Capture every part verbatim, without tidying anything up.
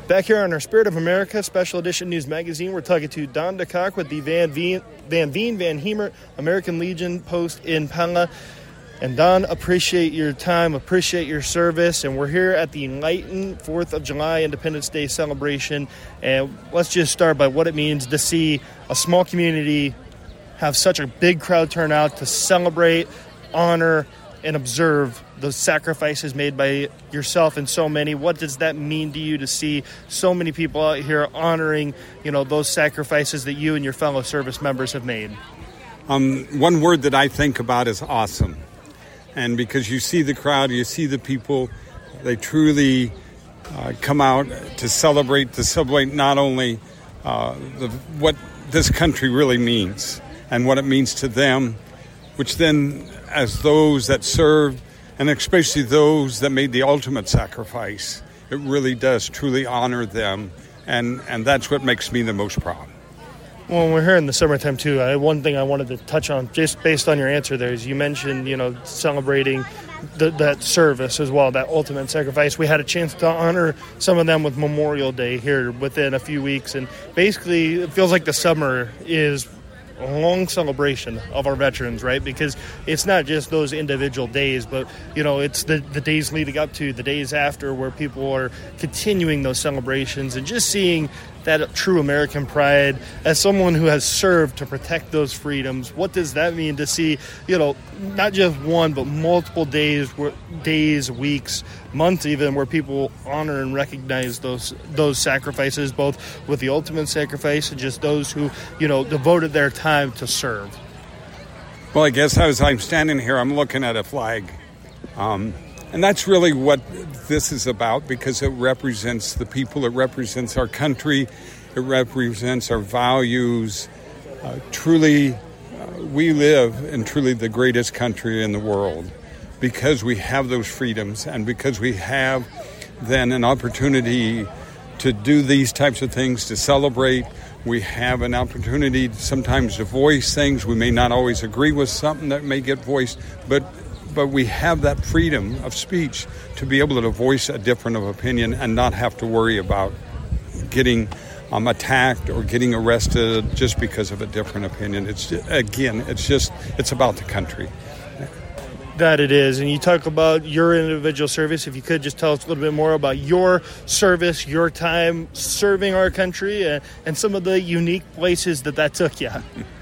Back here on our Spirit of America Special Edition News Magazine, we're talking to Don DeCock with the Van Veen, Van Veen, Van Hemert American Legion post in Pella. And Don, appreciate your time, appreciate your service, and we're here at the Enlightened fourth of July Independence Day celebration. And let's just start by what it means to see a small community have such a big crowd turn out to celebrate, honor, and observe the sacrifices made by yourself and so many. What does that mean to you to see so many people out here honoring, you know, those sacrifices that you and your fellow service members have made? Um, one word that I think about is awesome. And because you see the crowd, you see the people, they truly uh, come out to celebrate, to celebrate not only uh, the, what this country really means and what it means to them, which then as those that served, and especially those that made the ultimate sacrifice, it really does truly honor them, and, and that's what makes me the most proud. Well, we're here in the summertime, too. I, one thing I wanted to touch on, just based on your answer there, is you mentioned, you know, celebrating the, that service as well, that ultimate sacrifice. We had a chance to honor some of them with Memorial Day here within a few weeks, and basically it feels like the summer is a long celebration of our veterans, right? Because it's not just those individual days, but, you know, it's the, the days leading up to, the days after, where people are continuing those celebrations and just seeing that true American pride. As someone who has served to protect those freedoms, what does that mean to see, you know, not just one, but multiple days, days, weeks, months even, where people honor and recognize those those sacrifices, both with the ultimate sacrifice and just those who, you know, devoted their time to serve? Well, I guess as I'm standing here, I'm looking at a flag. Um, and that's really what this is about, because it represents the people, it represents our country, it represents our values. Uh, truly, uh, we live in truly the greatest country in the world because we have those freedoms and because we have then an opportunity to do these types of things, to celebrate. We have an opportunity sometimes to voice things. We may not always agree with something that may get voiced, but but we have that freedom of speech to be able to voice a different of opinion and not have to worry about getting um, attacked or getting arrested just because of a different opinion. It's again, it's just, it's about the country. That it is. And you talk about your individual service. If you could just tell us a little bit more about your service, your time serving our country, and, and some of the unique places that that took you.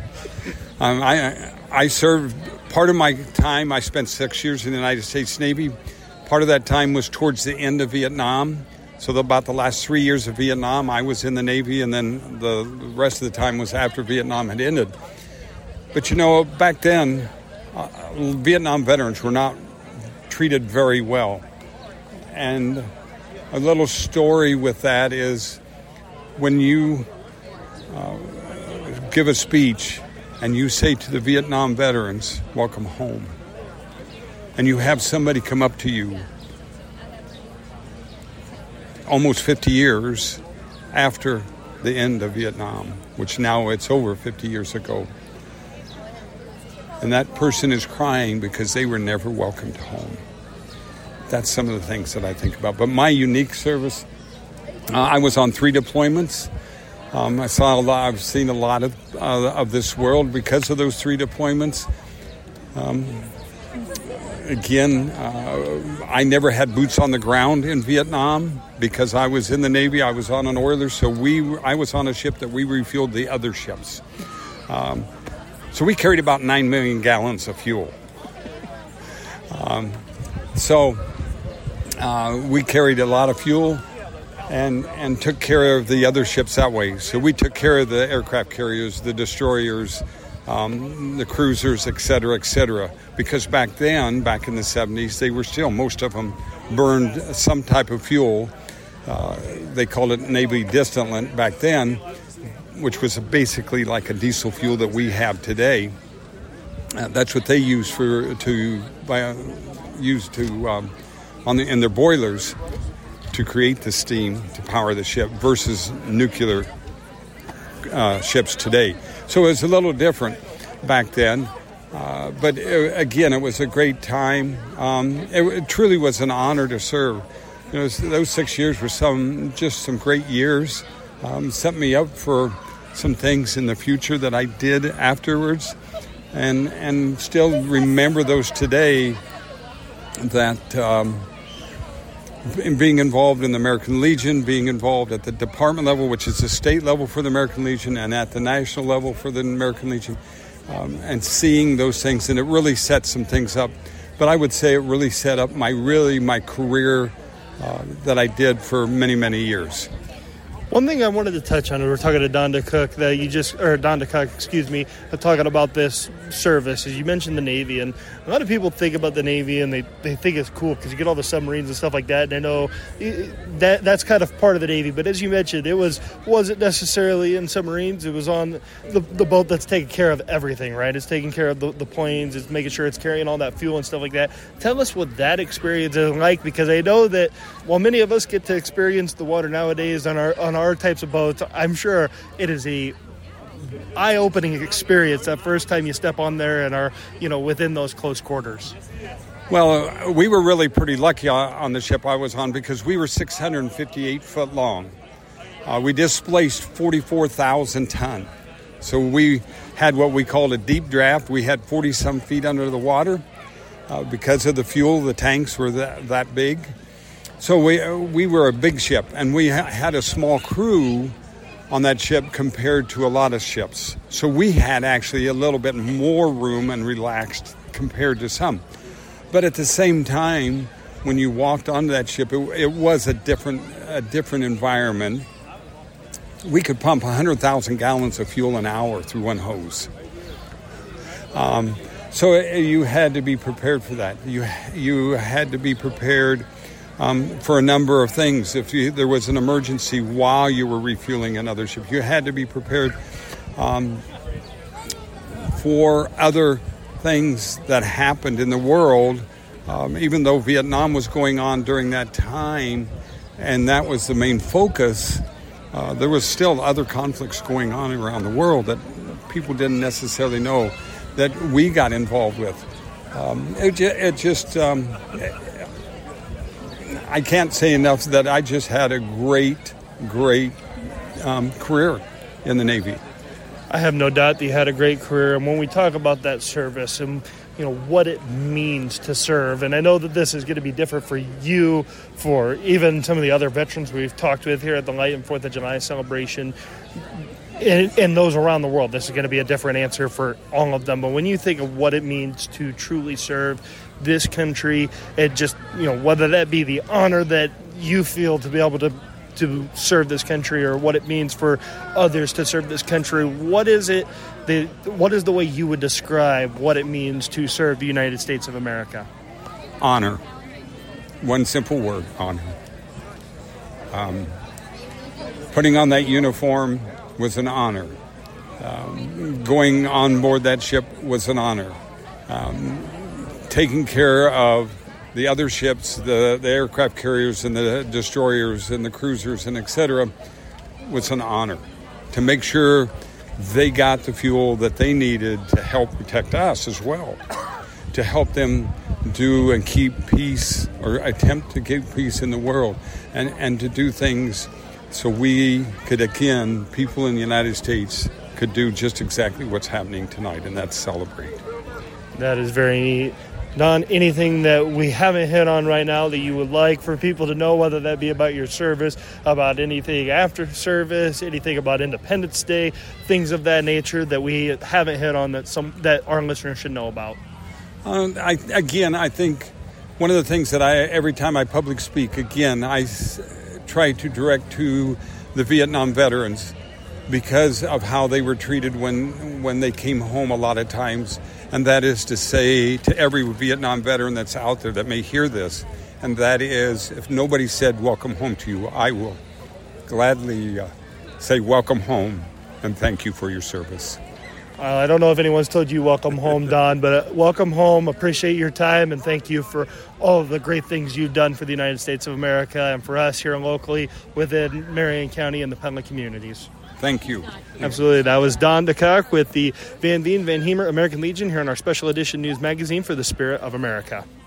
um, I I served, part of my time, I spent six years in the United States Navy. Part of that time was towards the end of Vietnam. So the, about the last three years of Vietnam, I was in the Navy, and then the rest of the time was after Vietnam had ended. But, you know, back then, uh, Vietnam veterans were not treated very well. And a little story with that is when you uh, give a speech and you say to the Vietnam veterans, welcome home, and you have somebody come up to you almost fifty years after the end of Vietnam, which now it's over fifty years ago, and that person is crying because they were never welcomed home. That's some of the things that I think about. But my unique service, uh, I was on three deployments. Um, I saw a lot, I've seen a lot of uh, of this world because of those three deployments. Um, again, uh, I never had boots on the ground in Vietnam because I was in the Navy. I was on an oiler, so we I was on a ship that we refueled the other ships. Um, so we carried about nine million gallons of fuel. Um, so uh, we carried a lot of fuel. And and took care of the other ships that way. So we took care of the aircraft carriers, the destroyers, um, the cruisers, et cetera, et cetera. Because back then, back in the seventies, they were still, most of them burned some type of fuel. Uh, they called it Navy distillate back then, which was basically like a diesel fuel that we have today. Uh, that's what they use for to uh, use to um, on the, in their boilers, to create the steam to power the ship versus nuclear uh, ships today. So it was a little different back then. Uh, but it, again, it was a great time. Um, it, it truly was an honor to serve. you know, those six years were some just some great years. Um, set me up for some things in the future that I did afterwards, and and still remember those today. That um, being involved in the American Legion, being involved at the department level, which is the state level for the American Legion, and at the national level for the American Legion, um, and seeing those things, and it really set some things up. But I would say it really set up my really my career uh, that I did for many, many years. One thing I wanted to touch on, we were talking to Donda Cook, that you just, or Donda Cook, excuse me, talking about this service, as you mentioned the Navy, and a lot of people think about the Navy and they, they think it's cool because you get all the submarines and stuff like that, and I know that that's kind of part of the Navy, but as you mentioned, it was, wasn't necessarily in submarines, it was on the, the boat that's taking care of everything, right? It's taking care of the, the planes, it's making sure it's carrying all that fuel and stuff like that. Tell us what that experience is like, because I know that while many of us get to experience the water nowadays on our on our Our types of boats, I'm sure it is a eye-opening experience that first time you step on there and are, you know, within those close quarters. Well, uh, we were really pretty lucky on the ship I was on because we were six hundred fifty-eight foot long. Uh, we displaced forty-four thousand ton. So we had what we called a deep draft. We had forty-some feet under the water. Uh, because of the fuel, the tanks were that, that big. So we we were a big ship, and we ha- had a small crew on that ship compared to a lot of ships. So we had actually a little bit more room and relaxed compared to some. But at the same time, when you walked onto that ship, it, it was a different a different environment. We could pump one hundred thousand gallons of fuel an hour through one hose. Um, so you had to be prepared for that. You you had to be prepared Um, for a number of things. If you, there was an emergency while you were refueling another ship, you had to be prepared um, for other things that happened in the world. Um, even though Vietnam was going on during that time, and that was the main focus, uh, there was still other conflicts going on around the world that people didn't necessarily know that we got involved with. Um, it, it just... Um, I can't say enough that I just had a great, great um, career in the Navy. I have no doubt that you had a great career. And when we talk about that service and, you know, what it means to serve, and I know that this is going to be different for you, for even some of the other veterans we've talked with here at the Light and Fourth of July celebration, and, and those around the world, this is going to be a different answer for all of them. But when you think of what it means to truly serve this country, and just, you know, whether that be the honor that you feel to be able to to serve this country, or what it means for others to serve this country, what is it that, what is the way you would describe what it means to serve the United States of America? Honor. One simple word, honor. Um, putting on that uniform was an honor. Um, going on board that ship was an honor. Um, taking care of the other ships, the, the aircraft carriers and the destroyers and the cruisers and et cetera, was an honor. To make sure they got the fuel that they needed to help protect us as well. To help them do and keep peace, or attempt to keep peace in the world. And, and to do things so we could, again, people in the United States could do just exactly what's happening tonight, and that's celebrate. That is very neat. Don, anything that we haven't hit on right now that you would like for people to know, whether that be about your service, about anything after service, anything about Independence Day, things of that nature that we haven't hit on that some that our listeners should know about? Um, I, again, I think one of the things that I, every time I public speak, again, I s- try to direct to the Vietnam veterans because of how they were treated when when they came home a lot of times. And that is to say to every Vietnam veteran that's out there that may hear this, and that is, if nobody said welcome home to you, I will gladly uh, say welcome home and thank you for your service. Uh, I don't know if anyone's told you welcome home, Don, but uh, welcome home. Appreciate your time, and thank you for all of the great things you've done for the United States of America and for us here locally within Marion County and the Petaluma communities. Thank you. Absolutely. That was Don DeCock with the Van Veen Van Hemer American Legion here in our special edition news magazine for the Spirit of America.